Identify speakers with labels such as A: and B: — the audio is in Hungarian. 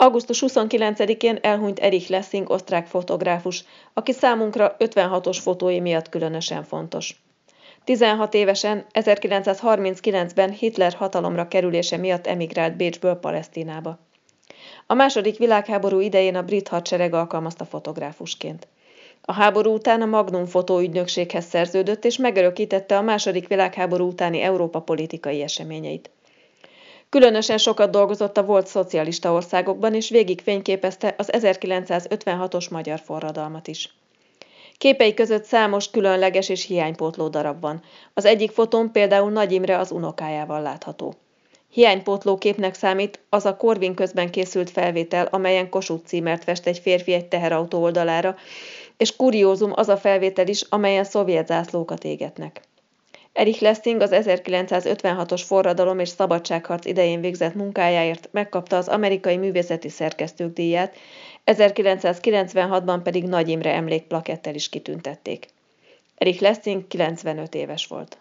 A: Augusztus 29-én elhunyt Erich Lessing osztrák fotográfus, aki számunkra 56-os fotói miatt különösen fontos. 16 évesen, 1939-ben Hitler hatalomra kerülése miatt emigrált Bécsből Palesztinába. A második világháború idején a brit hadsereg alkalmazta fotográfusként. A háború után a Magnum fotóügynökséghez szerződött és megörökítette a második világháború utáni Európa politikai eseményeit. Különösen sokat dolgozott a volt szocialista országokban, és végig fényképezte az 1956-os magyar forradalmat is. Képei között számos különleges és hiánypótló darab van. Az egyik fotón például Nagy Imre az unokájával látható. Hiánypótló képnek számít az a Corvin közben készült felvétel, amelyen Kossuth címert fest egy férfi egy teherautó oldalára, és kuriózum az a felvétel is, amelyen szovjet zászlókat égetnek. Erich Lessing az 1956-os forradalom és szabadságharc idején végzett munkájáért megkapta az amerikai művészeti szerkesztők díját, 1996-ban pedig Nagy Imre emlékplakettel is kitüntették. Erich Lessing 95 éves volt.